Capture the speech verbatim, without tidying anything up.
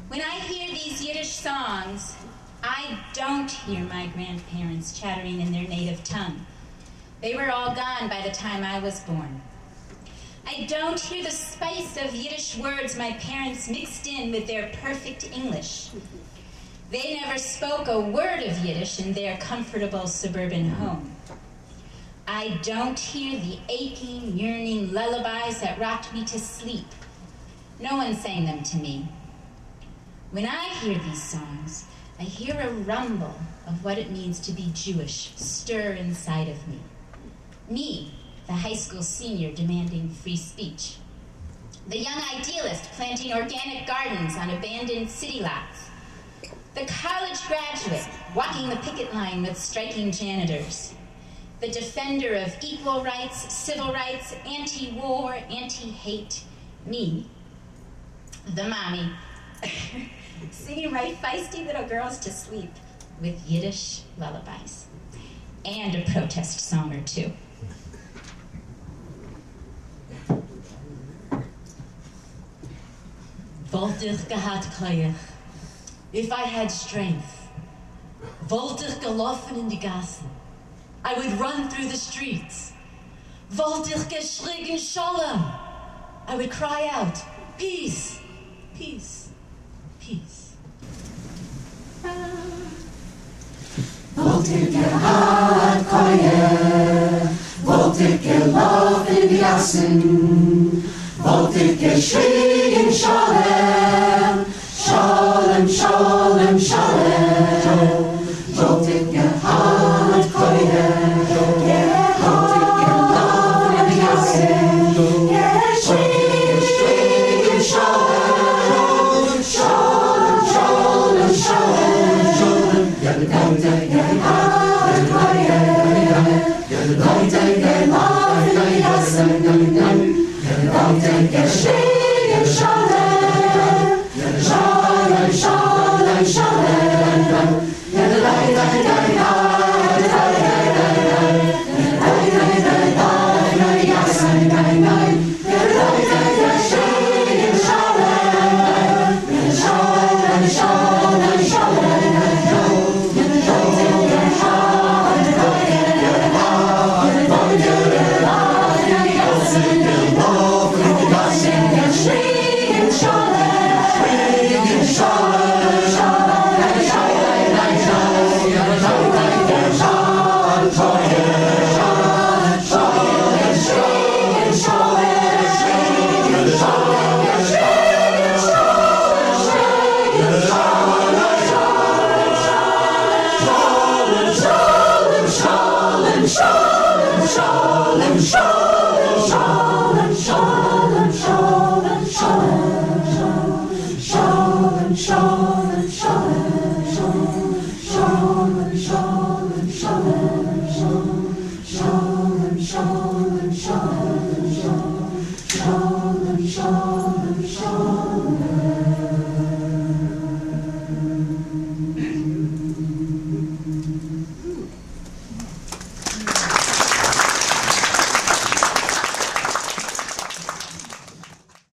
When I hear these Yiddish songs, I don't hear my grandparents chattering in their native tongue. They were all gone by the time I was born. I don't hear the spice of Yiddish words my parents mixed in with their perfect English. They never spoke a word of Yiddish in their comfortable suburban home. I don't hear the aching, yearning lullabies that rocked me to sleep. No one sang them to me. When I hear these songs, I hear a rumble of what it means to be Jewish stir inside of me. Me, the high school senior demanding free speech. The young idealist planting organic gardens on abandoned city lots. The college graduate walking the picket line with striking janitors. The defender of equal rights, civil rights, anti-war, anti-hate. Me, the mommy, singing my feisty little girls to sleep with Yiddish lullabies. And a protest song or two. Wollte ich gehad koyach, if I had strength. Wollte ich gelaufen in die Gassen, I would run through the streets. Wollte ich geschrien Shalom, I would cry out, peace, peace, peace. Wollte ich gehad koyach, wollte ich gelaufen in die Gassen, wollte ich geschrien Shalom,